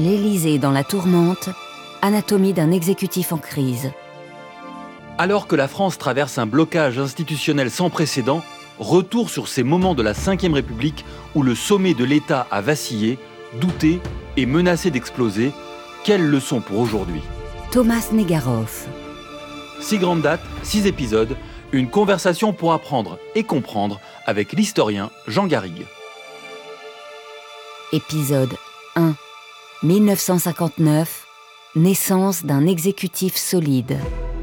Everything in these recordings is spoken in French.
L'Élysée dans la tourmente, anatomie d'un exécutif en crise. Alors que la France traverse un blocage institutionnel sans précédent, retour sur ces moments de la Ve République où le sommet de l'État a vacillé, douté et menacé d'exploser. Quelle leçon pour aujourd'hui ? Thomas Negaroff. 6 grandes dates, 6 épisodes, une conversation pour apprendre et comprendre avec l'historien Jean Garrigue. Épisode 1. 1959. Naissance d'un exécutif solide.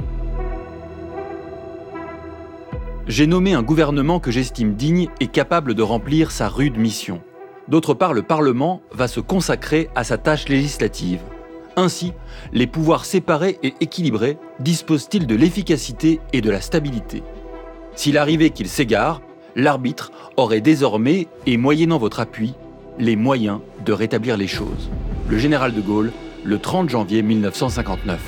J'ai nommé un gouvernement que j'estime digne et capable de remplir sa rude mission. D'autre part, le Parlement va se consacrer à sa tâche législative. Ainsi, les pouvoirs séparés et équilibrés disposent-ils de l'efficacité et de la stabilité. S'il arrivait qu'il s'égare, l'arbitre aurait désormais, et moyennant votre appui, les moyens de rétablir les choses. Le général de Gaulle, le 30 janvier 1959.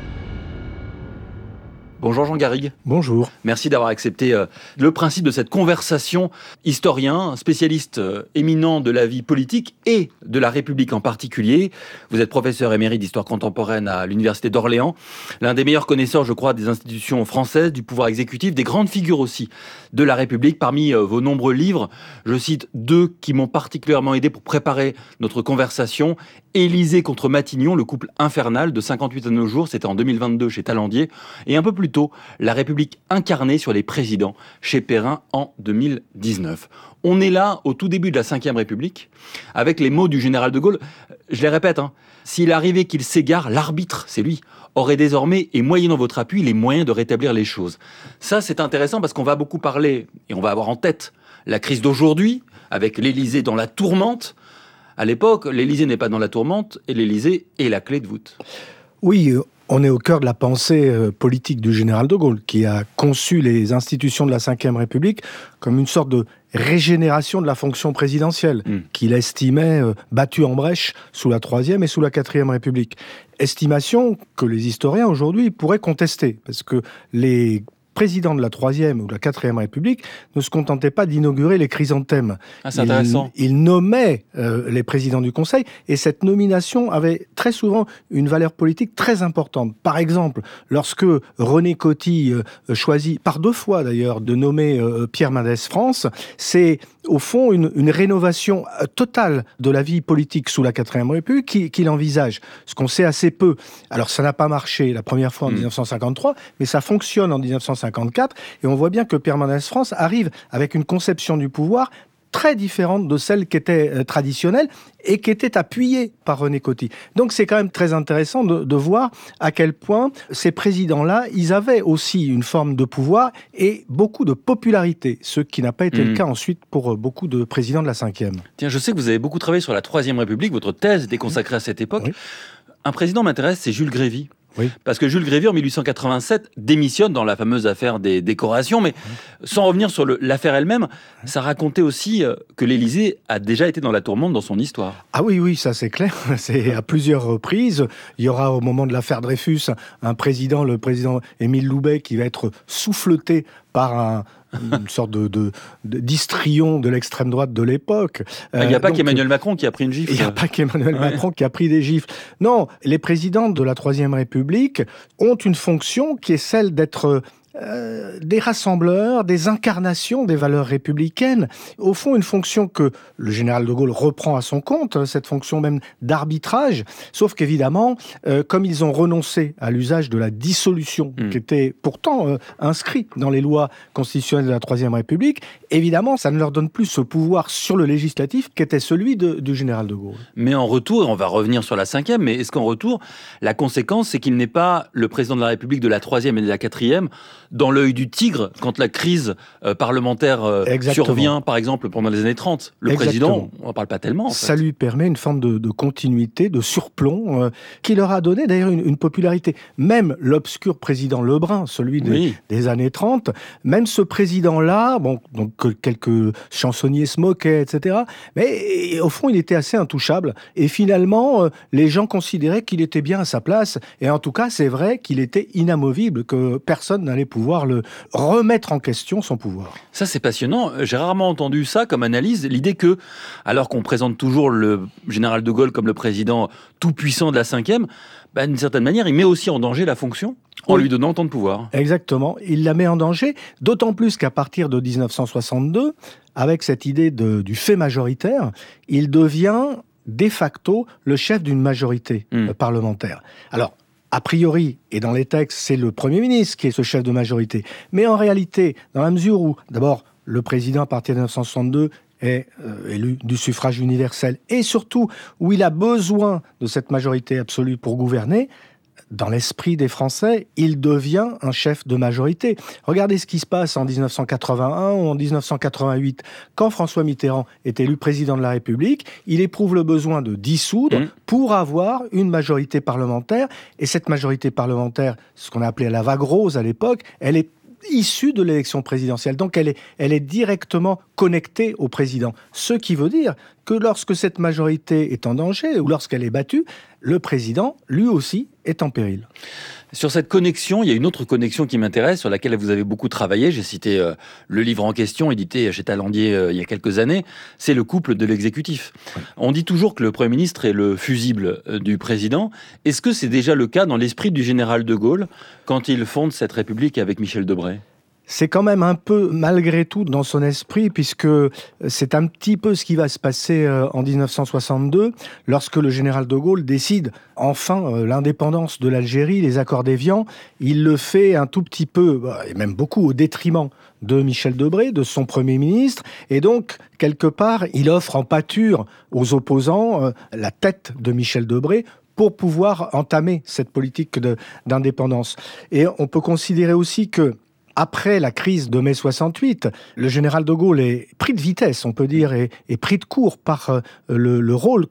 Bonjour Jean Garrigue. Bonjour. Merci d'avoir accepté le principe de cette conversation. Historien, spécialiste éminent de la vie politique et de la République en particulier. Vous êtes professeur émérite d'histoire contemporaine à l'Université d'Orléans. L'un des meilleurs connaisseurs, je crois, des institutions françaises, du pouvoir exécutif, des grandes figures aussi de la République. Parmi vos nombreux livres, je cite 2 qui m'ont particulièrement aidé pour préparer notre conversation. Élysée contre Matignon, le couple infernal de 58 à nos jours, c'était en 2022 chez Talandier. Et un peu plus tôt, La République incarnée sur les présidents, chez Perrin en 2019. On est là au tout début de la Ve République, avec les mots du général de Gaulle. Je les répète, s'il arrivait qu'il s'égare, l'arbitre, c'est lui, aurait désormais, et moyennant votre appui, les moyens de rétablir les choses. Ça, c'est intéressant parce qu'on va beaucoup parler, et on va avoir en tête la crise d'aujourd'hui, avec l'Élysée dans la tourmente. À l'époque, l'Élysée n'est pas dans la tourmente, et l'Élysée est la clé de voûte. Oui, on est au cœur de la pensée politique du général de Gaulle, qui a conçu les institutions de la Ve République comme une sorte de régénération de la fonction présidentielle, qu'il estimait battue en brèche sous la Troisième et sous la Quatrième République. Estimation que les historiens aujourd'hui pourraient contester, parce que les président de la Troisième ou de la Quatrième République ne se contentait pas d'inaugurer les chrysanthèmes. C'est intéressant. Il nommait les présidents du Conseil, et cette nomination avait très souvent une valeur politique très importante. Par exemple, lorsque René Coty choisit, par 2 fois d'ailleurs, de nommer Pierre Mendès France, c'est au fond une rénovation totale de la vie politique sous la Quatrième République qu'il envisage, ce qu'on sait assez peu. Alors ça n'a pas marché la première fois en 1953, mais ça fonctionne en 1954, et on voit bien que Pierre Mendès France arrive avec une conception du pouvoir très différente de celle qui était traditionnelle et qui était appuyée par René Coty. Donc c'est quand même très intéressant de voir à quel point ces présidents-là, ils avaient aussi une forme de pouvoir et beaucoup de popularité, ce qui n'a pas été le cas ensuite pour beaucoup de présidents de la Ve. Tiens, je sais que vous avez beaucoup travaillé sur la Troisième République, votre thèse était consacrée à cette époque. Oui. Un président m'intéresse, c'est Jules Grévy. Oui. Parce que Jules Grévy, en 1887, démissionne dans la fameuse affaire des décorations, mais sans revenir sur l'affaire elle-même, ça racontait aussi que l'Élysée a déjà été dans la tourmente dans son histoire. Ah oui, ça c'est clair, c'est à plusieurs reprises. Il y aura au moment de l'affaire Dreyfus, le président Émile Loubet, qui va être souffleté par une sorte d'histrion de l'extrême droite de l'époque. Il n'y a pas qu'Emmanuel Macron qui a pris une gifle. Il n'y a pas qu'Emmanuel Macron qui a pris des gifles. Non, les présidents de la Troisième République ont une fonction qui est celle d'être des rassembleurs, des incarnations des valeurs républicaines. Au fond, une fonction que le général de Gaulle reprend à son compte, cette fonction même d'arbitrage, sauf qu'évidemment, comme ils ont renoncé à l'usage de la dissolution, qui était pourtant inscrit dans les lois constitutionnelles de la Troisième République, évidemment, ça ne leur donne plus ce pouvoir sur le législatif qui était celui du général de Gaulle. Mais en retour, on va revenir sur la Ve, mais est-ce qu'en retour, la conséquence, c'est qu'il n'est pas le président de la République de la Troisième et de la Quatrième dans l'œil du tigre quand la crise parlementaire survient, par exemple, pendant les années 30. Le président, on n'en parle pas tellement. En fait. Ça lui permet une forme de continuité, de surplomb, qui leur a donné d'ailleurs une popularité. Même l'obscur président Lebrun, celui des années 30, même ce président-là, donc quelques chansonniers se moquaient, etc. Mais au fond, il était assez intouchable. Et finalement, les gens considéraient qu'il était bien à sa place. Et en tout cas, c'est vrai qu'il était inamovible, que personne n'allait pouvoir pouvoir le remettre en question son pouvoir. Ça, c'est passionnant. J'ai rarement entendu ça comme analyse. L'idée que, alors qu'on présente toujours le général de Gaulle comme le président tout-puissant de la 5e, d'une certaine manière, il met aussi en danger la fonction en lui donnant tant de pouvoir. Exactement. Il la met en danger, d'autant plus qu'à partir de 1962, avec cette idée du fait majoritaire, il devient de facto le chef d'une majorité parlementaire. Alors, a priori, et dans les textes, c'est le Premier ministre qui est ce chef de majorité. Mais en réalité, dans la mesure où, d'abord, le président, à partir de 1962, est élu du suffrage universel, et surtout où il a besoin de cette majorité absolue pour gouverner, dans l'esprit des Français, il devient un chef de majorité. Regardez ce qui se passe en 1981 ou en 1988. Quand François Mitterrand est élu président de la République, il éprouve le besoin de dissoudre pour avoir une majorité parlementaire. Et cette majorité parlementaire, ce qu'on a appelé la vague rose à l'époque, elle est issue de l'élection présidentielle. Donc elle est directement connectée au président. Ce qui veut dire que lorsque cette majorité est en danger ou lorsqu'elle est battue, le président, lui aussi, est en péril. Sur cette connexion, il y a une autre connexion qui m'intéresse, sur laquelle vous avez beaucoup travaillé. J'ai cité le livre en question, édité chez Talandier il y a quelques années. C'est le couple de l'exécutif. Oui. On dit toujours que le Premier ministre est le fusible du président. Est-ce que c'est déjà le cas dans l'esprit du général de Gaulle quand il fonde cette République avec Michel Debré ? C'est quand même un peu, malgré tout, dans son esprit, puisque c'est un petit peu ce qui va se passer en 1962, lorsque le général de Gaulle décide enfin l'indépendance de l'Algérie, les accords d'Évian. Il le fait un tout petit peu, et même beaucoup, au détriment de Michel Debré, de son Premier ministre. Et donc, quelque part, il offre en pâture aux opposants la tête de Michel Debré, pour pouvoir entamer cette politique d'indépendance. Et on peut considérer aussi que après la crise de mai 68, le général de Gaulle est pris de vitesse, on peut dire, et pris de court par le rôle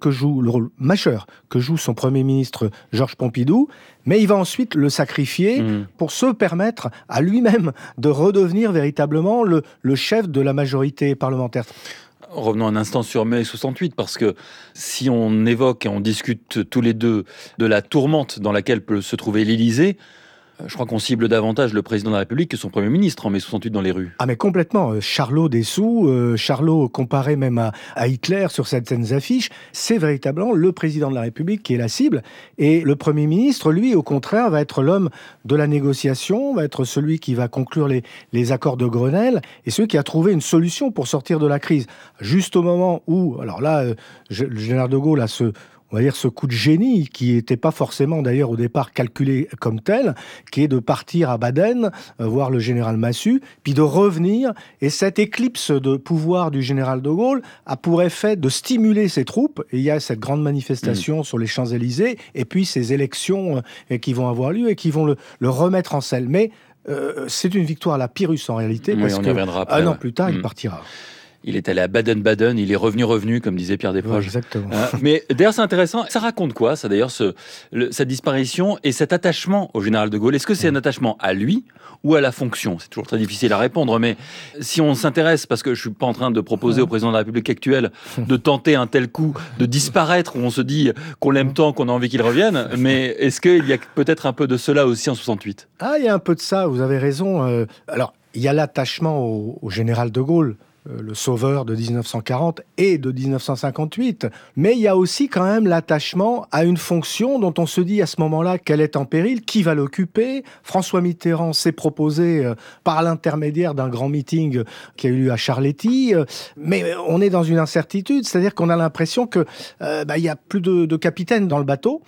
majeur que joue son Premier ministre Georges Pompidou, mais il va ensuite le sacrifier pour se permettre à lui-même de redevenir véritablement le chef de la majorité parlementaire. Revenons un instant sur mai 68, parce que si on évoque et on discute tous les deux de la tourmente dans laquelle peut se trouver l'Élysée, je crois qu'on cible davantage le président de la République que son Premier ministre en mai 68 dans les rues. Ah mais complètement. Charlot dessous, Charlot comparé même à Hitler sur certaines affiches, c'est véritablement le président de la République qui est la cible. Et le Premier ministre, lui, au contraire, va être l'homme de la négociation, va être celui qui va conclure les accords de Grenelle et celui qui a trouvé une solution pour sortir de la crise. Juste au moment où, alors là, le général de Gaulle a on va dire ce coup de génie, qui n'était pas forcément d'ailleurs au départ calculé comme tel, qui est de partir à Baden, voir le général Massu, puis de revenir. Et cette éclipse de pouvoir du général de Gaulle a pour effet de stimuler ses troupes. Et il y a cette grande manifestation sur les Champs-Élysées, et puis ces élections qui vont avoir lieu et qui vont le remettre en selle. Mais c'est une victoire à la Pyrrhus en réalité, parce qu'un an plus tard, il partira. Il est allé à Baden-Baden, il est revenu, comme disait Pierre Desproges. Ouais, exactement. Mais d'ailleurs, c'est intéressant. Ça raconte quoi, ça d'ailleurs, sa disparition et cet attachement au général de Gaulle? Est-ce que c'est un attachement à lui ou à la fonction? C'est toujours très difficile à répondre, mais si on s'intéresse, parce que je suis pas en train de proposer au président de la République actuelle de tenter un tel coup, de disparaître, où on se dit qu'on l'aime tant, qu'on a envie qu'il revienne, mais est-ce qu'il y a peut-être un peu de cela aussi en 68? Ah, il y a un peu de ça, vous avez raison. Alors, il y a l'attachement au général de Gaulle, le sauveur de 1940 et de 1958. Mais il y a aussi quand même l'attachement à une fonction dont on se dit à ce moment-là qu'elle est en péril, qui va l'occuper. François Mitterrand s'est proposé par l'intermédiaire d'un grand meeting qui a eu lieu à Charletti. Mais on est dans une incertitude, c'est-à-dire qu'on a l'impression que il y a plus de capitaine dans le bateau.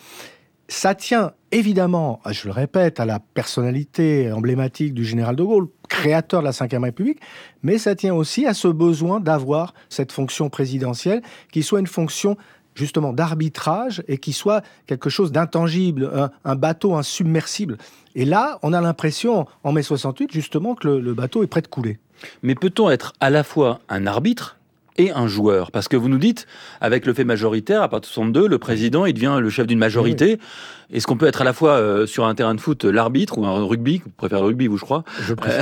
Ça tient évidemment, je le répète, à la personnalité emblématique du général de Gaulle, créateur de la Ve République, mais ça tient aussi à ce besoin d'avoir cette fonction présidentielle qui soit une fonction justement d'arbitrage et qui soit quelque chose d'intangible, un bateau insubmersible. Et là, on a l'impression, en mai 68, justement, que le bateau est prêt de couler. Mais peut-on être à la fois un arbitre et un joueur? Parce que vous nous dites, avec le fait majoritaire, à partir de 62, le président, il devient le chef d'une majorité. Oui. Est-ce qu'on peut être à la fois sur un terrain de foot l'arbitre, ou un rugby, vous préférez le rugby, vous, je crois,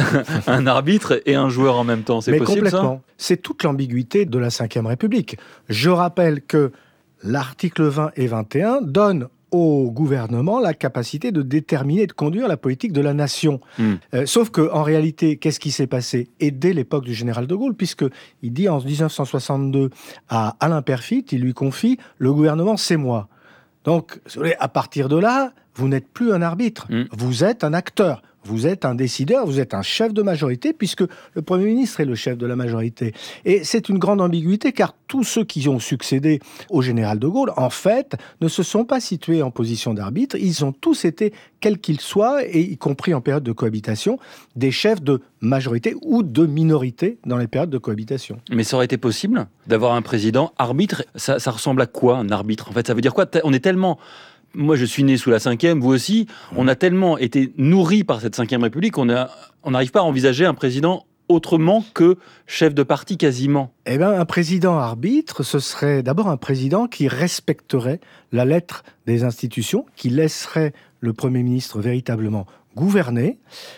un arbitre et un joueur en même temps? C'est possible, complètement. Ça? C'est toute l'ambiguïté de la Ve République. Je rappelle que l'article 20 et 21 donnent au gouvernement la capacité de déterminer et de conduire la politique de la nation. Sauf qu'en réalité, qu'est-ce qui s'est passé? Et dès l'époque du général de Gaulle, puisqu'il dit en 1962 à Alain Peyrefitte, il lui confie « le gouvernement, c'est moi ». Donc, à partir de là, vous n'êtes plus un arbitre, vous êtes un acteur. Vous êtes un décideur, vous êtes un chef de majorité, puisque le Premier ministre est le chef de la majorité. Et c'est une grande ambiguïté, car tous ceux qui ont succédé au général de Gaulle, en fait, ne se sont pas situés en position d'arbitre. Ils ont tous été, quels qu'ils soient, et y compris en période de cohabitation, des chefs de majorité ou de minorité dans les périodes de cohabitation. Mais ça aurait été possible d'avoir un président arbitre? Ça ressemble à quoi, un arbitre? En fait, ça veut dire quoi? On est tellement... Moi, je suis né sous la Ve, vous aussi. On a tellement été nourris par cette Ve République qu'on n'arrive pas à envisager un président autrement que chef de parti quasiment. Eh bien, un président arbitre, ce serait d'abord un président qui respecterait la lettre des institutions, qui laisserait le Premier ministre véritablement gouverner.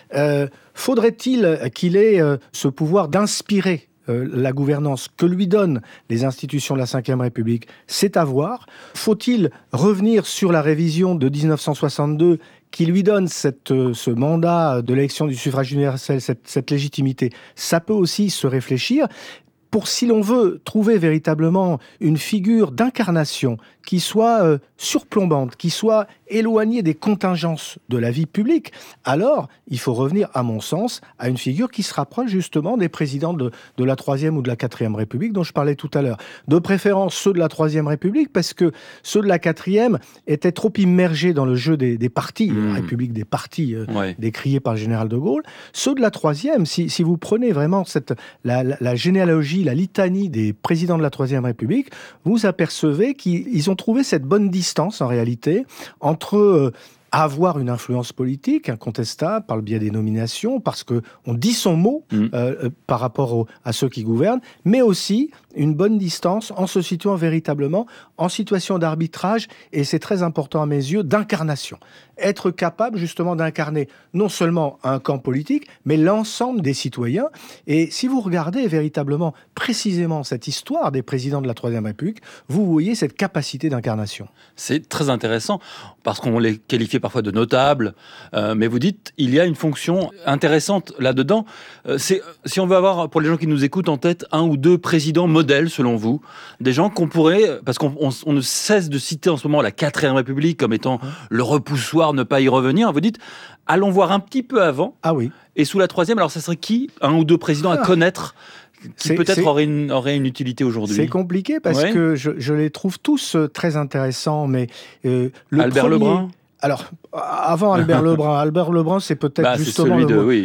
Faudrait-il qu'il ait ce pouvoir d'inspirer la gouvernance que lui donnent les institutions de la Ve République? C'est à voir. Faut-il revenir sur la révision de 1962 qui lui donne ce mandat de l'élection du suffrage universel, cette légitimité? Ça peut aussi se réfléchir. Si l'on veut trouver véritablement une figure d'incarnation qui soit surplombante, qui soit éloignée des contingences de la vie publique, alors il faut revenir, à mon sens, à une figure qui se rapproche justement des présidents de la Troisième ou de la Quatrième République dont je parlais tout à l'heure. De préférence ceux de la Troisième République, parce que ceux de la Quatrième étaient trop immergés dans le jeu des partis, la République des partis décriée par le général de Gaulle. Ceux de la Troisième, si vous prenez vraiment la généalogie, la litanie des présidents de la Troisième République, vous apercevez qu'ils ont trouvé cette bonne distance, en réalité, entre avoir une influence politique incontestable par le biais des nominations, parce qu'on dit son mot par rapport à ceux qui gouvernent, mais aussi une bonne distance en se situant véritablement en situation d'arbitrage, et c'est très important à mes yeux, d'incarnation. Être capable justement d'incarner non seulement un camp politique, mais l'ensemble des citoyens. Et si vous regardez véritablement, précisément cette histoire des présidents de la Troisième République, vous voyez cette capacité d'incarnation. C'est très intéressant, parce qu'on les qualifiait parfois de notables, mais vous dites, il y a une fonction intéressante là-dedans. Si on veut avoir, pour les gens qui nous écoutent, en tête un ou deux présidents modèles, selon vous, des gens qu'on pourrait, parce qu'on ne cesse de citer en ce moment la Quatrième République comme étant le repoussoir, ne pas y revenir, vous dites, allons voir un petit peu avant, et sous la Troisième, alors ça serait qui, un ou deux présidents à connaître qui peut-être aurait une utilité aujourd'hui? C'est compliqué parce que je les trouve tous très intéressants, mais Albert Lebrun. Alors, avant Albert Lebrun, c'est peut-être justement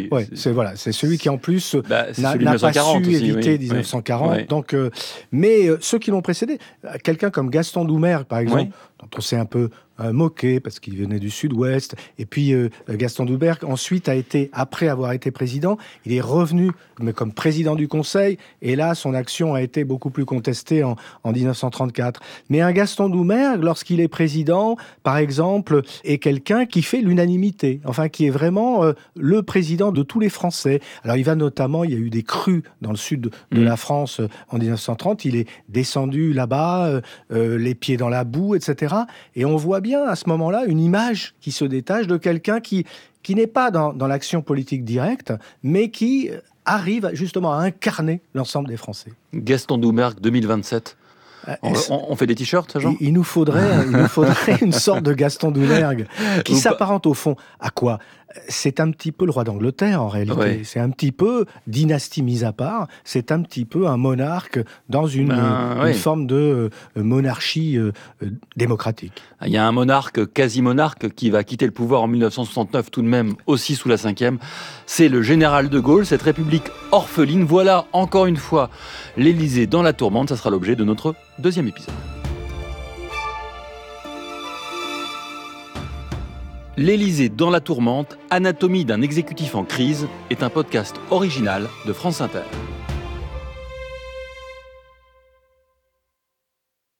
c'est celui qui en plus n'a pas su éviter 1940. Donc, mais ceux qui l'ont précédé, quelqu'un comme Gaston Doumergue, par exemple, dont on s'est un peu moqué parce qu'il venait du Sud-Ouest, et puis Gaston Doumergue ensuite après avoir été président, il est revenu comme président du Conseil, et là son action a été beaucoup plus contestée en 1934. Mais un Gaston Doumergue, lorsqu'il est président, par exemple, est quelqu'un qui fait l'unanimité, enfin qui est vraiment le président de tous les Français. Alors il y a eu des crues dans le sud de la France en 1930, il est descendu là-bas, les pieds dans la boue, etc. Et on voit bien à ce moment-là une image qui se détache de quelqu'un qui n'est pas dans l'action politique directe, mais qui arrive justement à incarner l'ensemble des Français. Gaston Doumergue 2027. On fait des t-shirts, Jean ? Il nous faudrait une sorte de Gaston Doumergue qui s'apparente au fond à quoi ? C'est un petit peu le roi d'Angleterre en réalité. C'est un petit peu, dynastie mise à part, c'est un petit peu un monarque dans une forme de monarchie démocratique. Il y a un monarque, quasi-monarque, qui va quitter le pouvoir en 1969 tout de même, aussi sous la Ve. C'est le général de Gaulle, cette république orpheline. Voilà encore une fois l'Élysée dans la tourmente. Ça sera l'objet de notre deuxième épisode. L'Élysée dans la tourmente, anatomie d'un exécutif en crise, est un podcast original de France Inter.